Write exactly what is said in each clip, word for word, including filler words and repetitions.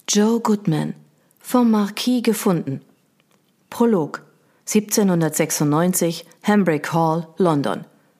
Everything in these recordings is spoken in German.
Joe Goodman, vom Marquis gefunden. Prolog, siebzehnhundertsechsundneunzig, Hambrick Hall, London.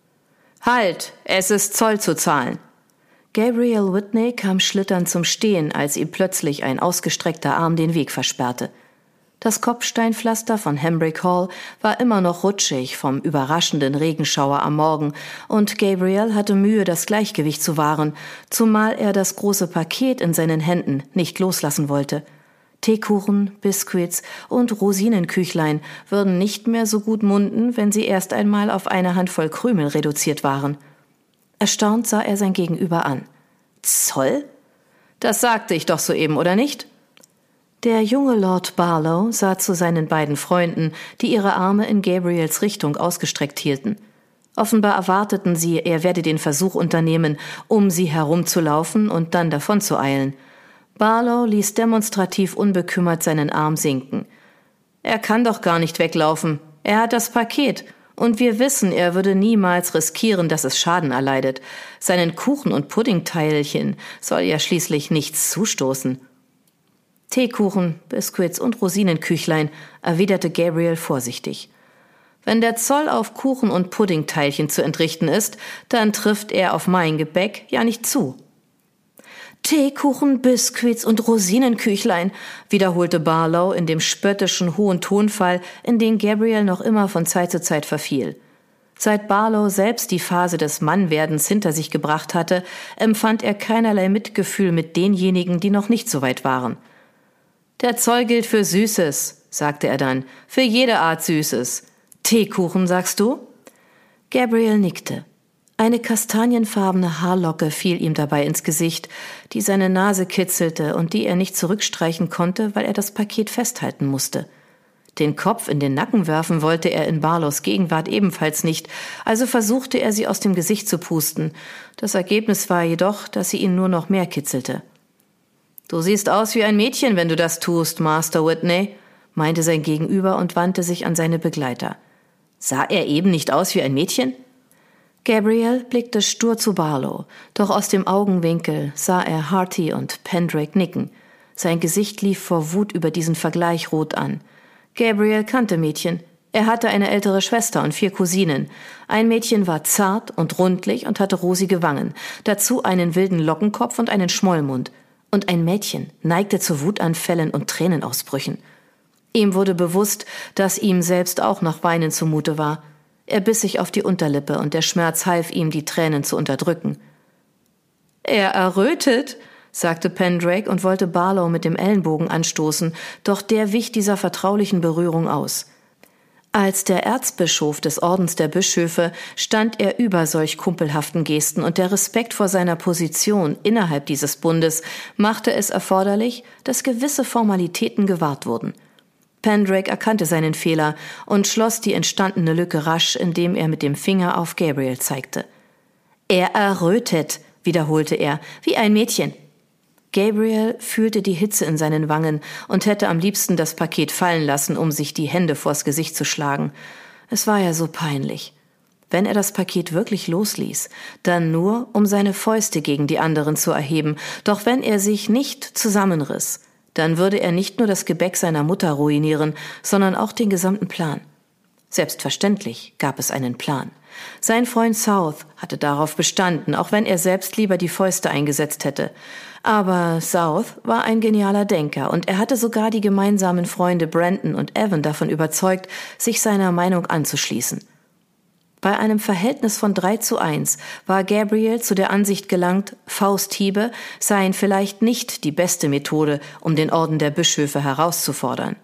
»Halt, es ist Zoll zu zahlen!« Gabriel Whitney kam schlitternd zum Stehen, als ihm plötzlich ein ausgestreckter Arm den Weg versperrte. Das Kopfsteinpflaster von Hambrick Hall war immer noch rutschig vom überraschenden Regenschauer am Morgen, und Gabriel hatte Mühe, das Gleichgewicht zu wahren, zumal er das große Paket in seinen Händen nicht loslassen wollte. Teekuchen, Biskuits und Rosinenküchlein würden nicht mehr so gut munden, wenn sie erst einmal auf eine Handvoll Krümel reduziert waren. Erstaunt sah er sein Gegenüber an. »Zoll? Das sagte ich doch soeben, oder nicht?« Der junge Lord Barlow sah zu seinen beiden Freunden, die ihre Arme in Gabriels Richtung ausgestreckt hielten. Offenbar erwarteten sie, er werde den Versuch unternehmen, um sie herumzulaufen und dann davonzueilen. Barlow ließ demonstrativ unbekümmert seinen Arm sinken. »Er kann doch gar nicht weglaufen. Er hat das Paket. Und wir wissen, er würde niemals riskieren, dass es Schaden erleidet. Seinen Kuchen und Puddingteilchen soll ja schließlich nichts zustoßen.« »Teekuchen, Biskuits und Rosinenküchlein«, erwiderte Gabriel vorsichtig. »Wenn der Zoll auf Kuchen und Puddingteilchen zu entrichten ist, dann trifft er auf mein Gebäck ja nicht zu.« »Teekuchen, Biskuits und Rosinenküchlein«, wiederholte Barlow in dem spöttischen hohen Tonfall, in den Gabriel noch immer von Zeit zu Zeit verfiel. Seit Barlow selbst die Phase des Mannwerdens hinter sich gebracht hatte, empfand er keinerlei Mitgefühl mit denjenigen, die noch nicht so weit waren. »Der Zoll gilt für Süßes«, sagte er dann, »für jede Art Süßes. Teekuchen, sagst du?« Gabriel nickte. Eine kastanienfarbene Haarlocke fiel ihm dabei ins Gesicht, die seine Nase kitzelte und die er nicht zurückstreichen konnte, weil er das Paket festhalten musste. Den Kopf in den Nacken werfen wollte er in Barlows Gegenwart ebenfalls nicht, also versuchte er, sie aus dem Gesicht zu pusten. Das Ergebnis war jedoch, dass sie ihn nur noch mehr kitzelte. »Du siehst aus wie ein Mädchen, wenn du das tust, Master Whitney«, meinte sein Gegenüber und wandte sich an seine Begleiter. »Sah er eben nicht aus wie ein Mädchen?« Gabriel blickte stur zu Barlow, doch aus dem Augenwinkel sah er Hearty und Pendrake nicken. Sein Gesicht lief vor Wut über diesen Vergleich rot an. Gabriel kannte Mädchen. Er hatte eine ältere Schwester und vier Cousinen. Ein Mädchen war zart und rundlich und hatte rosige Wangen, dazu einen wilden Lockenkopf und einen Schmollmund. Und ein Mädchen neigte zu Wutanfällen und Tränenausbrüchen. Ihm wurde bewusst, dass ihm selbst auch nach Weinen zumute war. Er biss sich auf die Unterlippe und der Schmerz half ihm, die Tränen zu unterdrücken. »Er errötet«, sagte Pendrake und wollte Barlow mit dem Ellenbogen anstoßen, doch der wich dieser vertraulichen Berührung aus. Als der Erzbischof des Ordens der Bischöfe stand er über solch kumpelhaften Gesten, und der Respekt vor seiner Position innerhalb dieses Bundes machte es erforderlich, dass gewisse Formalitäten gewahrt wurden. Pendrake erkannte seinen Fehler und schloss die entstandene Lücke rasch, indem er mit dem Finger auf Gabriel zeigte. »Er errötet«, wiederholte er, »wie ein Mädchen.« Gabriel fühlte die Hitze in seinen Wangen und hätte am liebsten das Paket fallen lassen, um sich die Hände vors Gesicht zu schlagen. Es war ja so peinlich. Wenn er das Paket wirklich losließ, dann nur, um seine Fäuste gegen die anderen zu erheben, doch wenn er sich nicht zusammenriss, dann würde er nicht nur das Gebäck seiner Mutter ruinieren, sondern auch den gesamten Plan. Selbstverständlich gab es einen Plan. Sein Freund South hatte darauf bestanden, auch wenn er selbst lieber die Fäuste eingesetzt hätte. Aber South war ein genialer Denker und er hatte sogar die gemeinsamen Freunde Brandon und Evan davon überzeugt, sich seiner Meinung anzuschließen. Bei einem Verhältnis von drei zu eins war Gabriel zu der Ansicht gelangt, Fausthiebe seien vielleicht nicht die beste Methode, um den Orden der Bischöfe herauszufordern.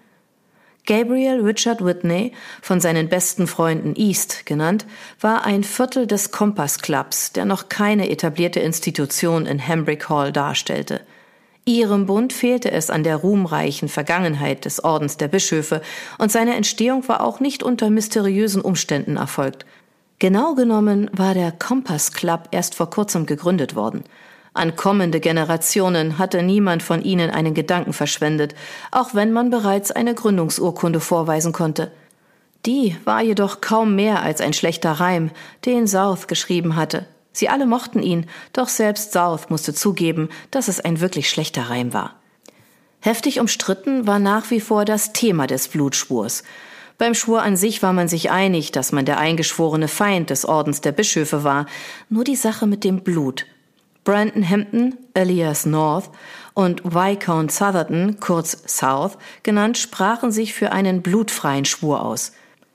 Gabriel Richard Whitney, von seinen besten Freunden East genannt, war ein Viertel des Compass Clubs, der noch keine etablierte Institution in Hambrick Hall darstellte. Ihrem Bund fehlte es an der ruhmreichen Vergangenheit des Ordens der Bischöfe, und seine Entstehung war auch nicht unter mysteriösen Umständen erfolgt. Genau genommen war der Compass Club erst vor kurzem gegründet worden. An kommende Generationen hatte niemand von ihnen einen Gedanken verschwendet, auch wenn man bereits eine Gründungsurkunde vorweisen konnte. Die war jedoch kaum mehr als ein schlechter Reim, den South geschrieben hatte. Sie alle mochten ihn, doch selbst South musste zugeben, dass es ein wirklich schlechter Reim war. Heftig umstritten war nach wie vor das Thema des Blutschwurs. Beim Schwur an sich war man sich einig, dass man der eingeschworene Feind des Ordens der Bischöfe war. Nur die Sache mit dem Blut. Brandon Hampton, alias North, und Viscount Southerton, kurz South, genannt, sprachen sich für einen blutfreien Schwur aus.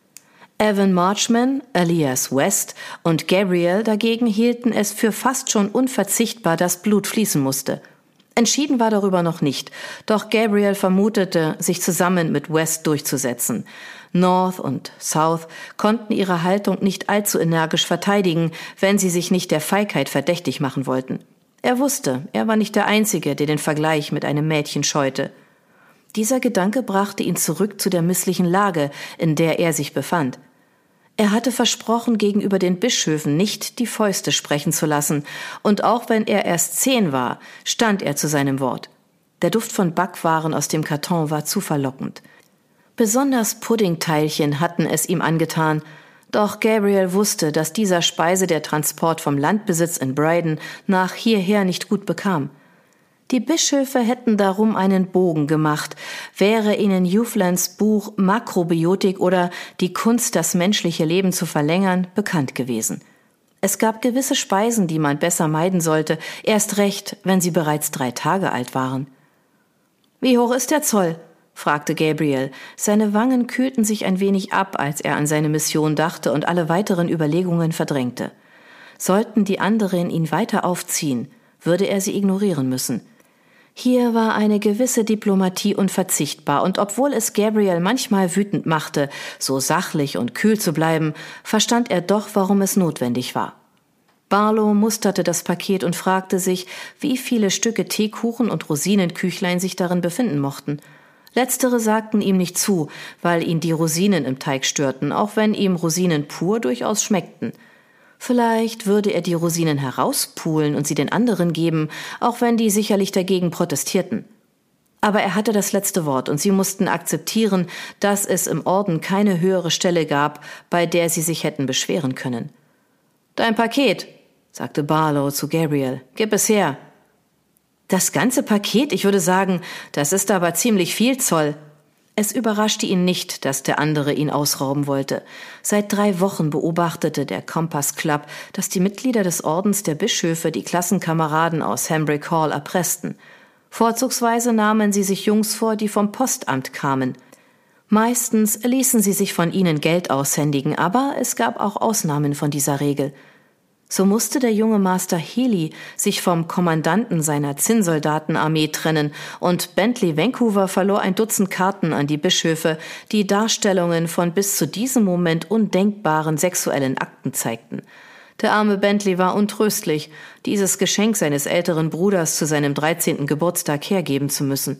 Evan Marchman, alias West, und Gabriel dagegen hielten es für fast schon unverzichtbar, dass Blut fließen musste. Entschieden war darüber noch nicht, doch Gabriel vermutete, sich zusammen mit West durchzusetzen. North und South konnten ihre Haltung nicht allzu energisch verteidigen, wenn sie sich nicht der Feigheit verdächtig machen wollten. Er wusste, er war nicht der Einzige, der den Vergleich mit einem Mädchen scheute. Dieser Gedanke brachte ihn zurück zu der misslichen Lage, in der er sich befand. Er hatte versprochen, gegenüber den Bischöfen nicht die Fäuste sprechen zu lassen, und auch wenn er erst zehn war, stand er zu seinem Wort. Der Duft von Backwaren aus dem Karton war zu verlockend. Besonders Puddingteilchen hatten es ihm angetan, doch Gabriel wusste, dass dieser Speise der Transport vom Landbesitz in Bryden nach hierher nicht gut bekam. Die Bischöfe hätten darum einen Bogen gemacht, wäre ihnen Youthlands Buch Makrobiotik oder Die Kunst, das menschliche Leben zu verlängern, bekannt gewesen. Es gab gewisse Speisen, die man besser meiden sollte, erst recht, wenn sie bereits drei Tage alt waren. »Wie hoch ist der Zoll?« fragte Gabriel. Seine Wangen kühlten sich ein wenig ab, als er an seine Mission dachte und alle weiteren Überlegungen verdrängte. Sollten die anderen ihn weiter aufziehen, würde er sie ignorieren müssen. Hier war eine gewisse Diplomatie unverzichtbar, und obwohl es Gabriel manchmal wütend machte, so sachlich und kühl zu bleiben, verstand er doch, warum es notwendig war. Barlow musterte das Paket und fragte sich, wie viele Stücke Teekuchen und Rosinenküchlein sich darin befinden mochten. Letztere sagten ihm nicht zu, weil ihn die Rosinen im Teig störten, auch wenn ihm Rosinen pur durchaus schmeckten. Vielleicht würde er die Rosinen herauspulen und sie den anderen geben, auch wenn die sicherlich dagegen protestierten. Aber er hatte das letzte Wort, und sie mussten akzeptieren, dass es im Orden keine höhere Stelle gab, bei der sie sich hätten beschweren können. »Dein Paket«, sagte Barlow zu Gabriel, »gib es her.« »Das ganze Paket? Ich würde sagen, das ist aber ziemlich viel Zoll.« Es überraschte ihn nicht, dass der andere ihn ausrauben wollte. Seit drei Wochen beobachtete der Compass Club, dass die Mitglieder des Ordens der Bischöfe die Klassenkameraden aus Hambrick Hall erpressten. Vorzugsweise nahmen sie sich Jungs vor, die vom Postamt kamen. Meistens ließen sie sich von ihnen Geld aushändigen, aber es gab auch Ausnahmen von dieser Regel. So musste der junge Master Healy sich vom Kommandanten seiner Zinnsoldatenarmee trennen, und Bentley Vancouver verlor ein Dutzend Karten an die Bischöfe, die Darstellungen von bis zu diesem Moment undenkbaren sexuellen Akten zeigten. Der arme Bentley war untröstlich, dieses Geschenk seines älteren Bruders zu seinem dreizehnten Geburtstag hergeben zu müssen.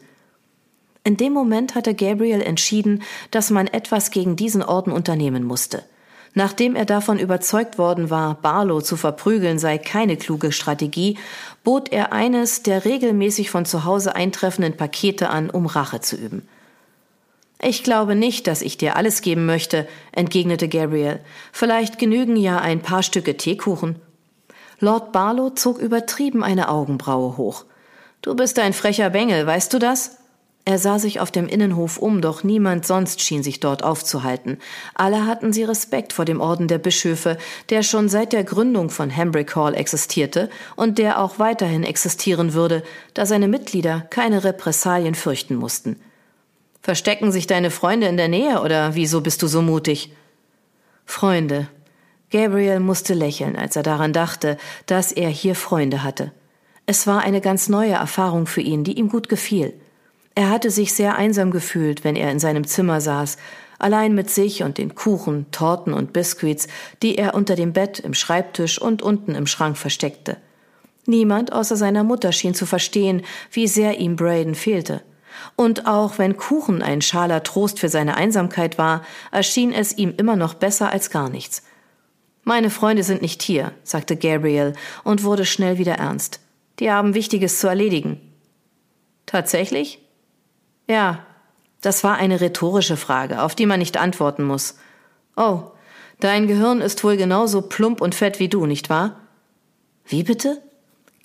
In dem Moment hatte Gabriel entschieden, dass man etwas gegen diesen Orden unternehmen musste. Nachdem er davon überzeugt worden war, Barlow zu verprügeln sei keine kluge Strategie, bot er eines der regelmäßig von zu Hause eintreffenden Pakete an, um Rache zu üben. »Ich glaube nicht, dass ich dir alles geben möchte«, entgegnete Gabriel. »Vielleicht genügen ja ein paar Stücke Teekuchen.« Lord Barlow zog übertrieben eine Augenbraue hoch. »Du bist ein frecher Bengel, weißt du das?« Er sah sich auf dem Innenhof um, doch niemand sonst schien sich dort aufzuhalten. Alle hatten sie Respekt vor dem Orden der Bischöfe, der schon seit der Gründung von Hambrick Hall existierte und der auch weiterhin existieren würde, da seine Mitglieder keine Repressalien fürchten mussten. »Verstecken sich deine Freunde in der Nähe, oder wieso bist du so mutig?« »Freunde.« Gabriel musste lächeln, als er daran dachte, dass er hier Freunde hatte. Es war eine ganz neue Erfahrung für ihn, die ihm gut gefiel. Er hatte sich sehr einsam gefühlt, wenn er in seinem Zimmer saß, allein mit sich und den Kuchen, Torten und Biskuits, die er unter dem Bett, im Schreibtisch und unten im Schrank versteckte. Niemand außer seiner Mutter schien zu verstehen, wie sehr ihm Bryden fehlte. Und auch wenn Kuchen ein schaler Trost für seine Einsamkeit war, erschien es ihm immer noch besser als gar nichts. »Meine Freunde sind nicht hier«, sagte Gabriel und wurde schnell wieder ernst. »Die haben Wichtiges zu erledigen.« »Tatsächlich?« »Ja, das war eine rhetorische Frage, auf die man nicht antworten muss.« »Oh, dein Gehirn ist wohl genauso plump und fett wie du, nicht wahr?« »Wie bitte?«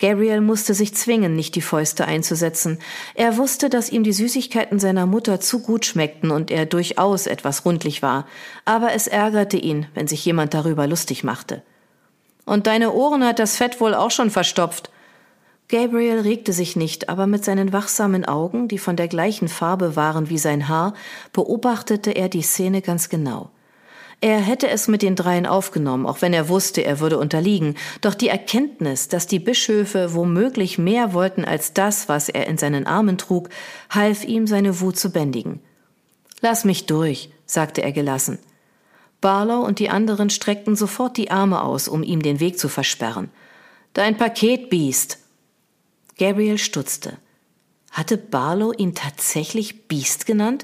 Gabriel musste sich zwingen, nicht die Fäuste einzusetzen. Er wusste, dass ihm die Süßigkeiten seiner Mutter zu gut schmeckten und er durchaus etwas rundlich war. Aber es ärgerte ihn, wenn sich jemand darüber lustig machte. »Und deine Ohren hat das Fett wohl auch schon verstopft?« Gabriel regte sich nicht, aber mit seinen wachsamen Augen, die von der gleichen Farbe waren wie sein Haar, beobachtete er die Szene ganz genau. Er hätte es mit den dreien aufgenommen, auch wenn er wusste, er würde unterliegen. Doch die Erkenntnis, dass die Bischöfe womöglich mehr wollten als das, was er in seinen Armen trug, half ihm, seine Wut zu bändigen. »Lass mich durch«, sagte er gelassen. Barlow und die anderen streckten sofort die Arme aus, um ihm den Weg zu versperren. »Dein Paket, Biest!« Gabriel stutzte. Hatte Barlow ihn tatsächlich Biest genannt?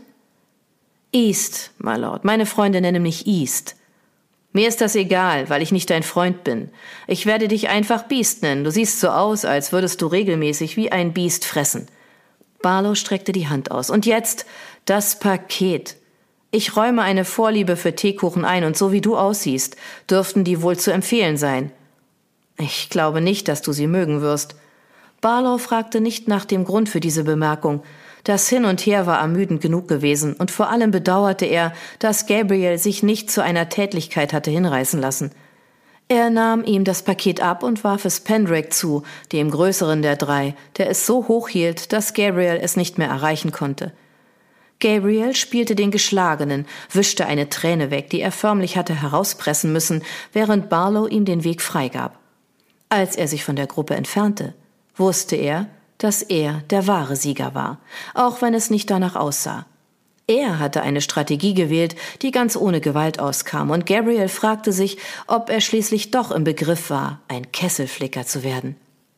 »East, my Lord. Meine Freunde nennen mich East.« »Mir ist das egal, weil ich nicht dein Freund bin. Ich werde dich einfach Beast nennen. Du siehst so aus, als würdest du regelmäßig wie ein Biest fressen.« Barlow streckte die Hand aus. »Und jetzt das Paket. Ich räume eine Vorliebe für Teekuchen ein und so wie du aussiehst, dürften die wohl zu empfehlen sein.« »Ich glaube nicht, dass du sie mögen wirst.« Barlow fragte nicht nach dem Grund für diese Bemerkung. Das Hin und Her war ermüdend genug gewesen und vor allem bedauerte er, dass Gabriel sich nicht zu einer Tätlichkeit hatte hinreißen lassen. Er nahm ihm das Paket ab und warf es Pendraig zu, dem größeren der drei, der es so hoch hielt, dass Gabriel es nicht mehr erreichen konnte. Gabriel spielte den Geschlagenen, wischte eine Träne weg, die er förmlich hatte herauspressen müssen, während Barlow ihm den Weg freigab. Als er sich von der Gruppe entfernte, wusste er, dass er der wahre Sieger war, auch wenn es nicht danach aussah. Er hatte eine Strategie gewählt, die ganz ohne Gewalt auskam, und Gabriel fragte sich, ob er schließlich doch im Begriff war, ein Kesselflicker zu werden.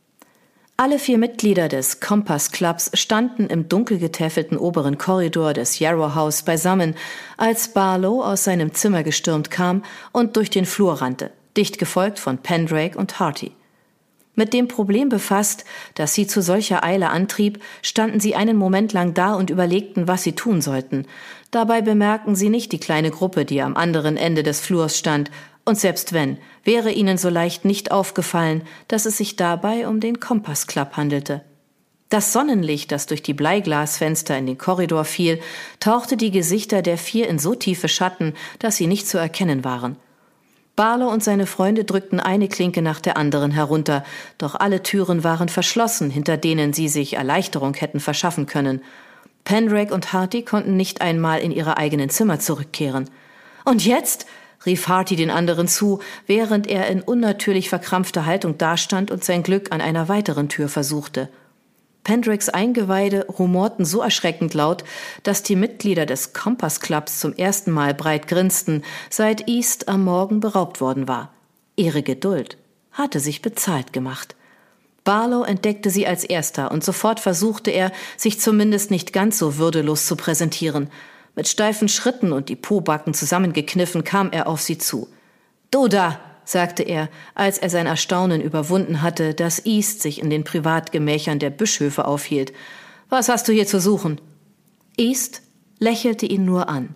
Alle vier Mitglieder des Compass Clubs standen im dunkel getäfelten oberen Korridor des Yarrow House beisammen, als Barlow aus seinem Zimmer gestürmt kam und durch den Flur rannte, dicht gefolgt von Pendraig und Harty. Mit dem Problem befasst, das sie zu solcher Eile antrieb, standen sie einen Moment lang da und überlegten, was sie tun sollten. Dabei bemerkten sie nicht die kleine Gruppe, die am anderen Ende des Flurs stand, und selbst wenn, wäre ihnen so leicht nicht aufgefallen, dass es sich dabei um den Compass Club handelte. Das Sonnenlicht, das durch die Bleiglasfenster in den Korridor fiel, tauchte die Gesichter der vier in so tiefe Schatten, dass sie nicht zu erkennen waren. Barlow und seine Freunde drückten eine Klinke nach der anderen herunter, doch alle Türen waren verschlossen, hinter denen sie sich Erleichterung hätten verschaffen können. Pendraig und Harty konnten nicht einmal in ihre eigenen Zimmer zurückkehren. »Und jetzt?« rief Harty den anderen zu, während er in unnatürlich verkrampfter Haltung dastand und sein Glück an einer weiteren Tür versuchte. Pendraigs Eingeweide rumorten so erschreckend laut, dass die Mitglieder des Compass Clubs zum ersten Mal breit grinsten, seit East am Morgen beraubt worden war. Ihre Geduld hatte sich bezahlt gemacht. Barlow entdeckte sie als erster und sofort versuchte er, sich zumindest nicht ganz so würdelos zu präsentieren. Mit steifen Schritten und die Pobacken zusammengekniffen kam er auf sie zu. »Du da«, sagte er, als er sein Erstaunen überwunden hatte, dass East sich in den Privatgemächern der Bischöfe aufhielt. »Was hast du hier zu suchen?« East lächelte ihn nur an.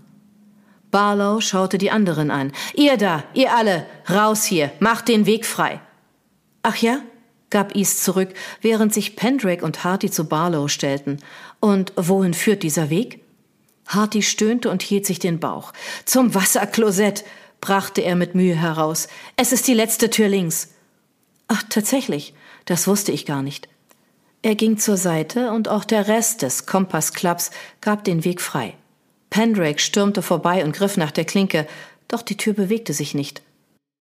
Barlow schaute die anderen an. »Ihr da, ihr alle, raus hier, macht den Weg frei!« »Ach ja?«, gab East zurück, während sich Pendraig und Harty zu Barlow stellten. »Und wohin führt dieser Weg?« Harty stöhnte und hielt sich den Bauch. »Zum Wasserklosett«, brachte er mit Mühe heraus. »Es ist die letzte Tür links.« »Ach, tatsächlich, das wusste ich gar nicht.« Er ging zur Seite und auch der Rest des Compass Clubs gab den Weg frei. Pendraig stürmte vorbei und griff nach der Klinke, doch die Tür bewegte sich nicht.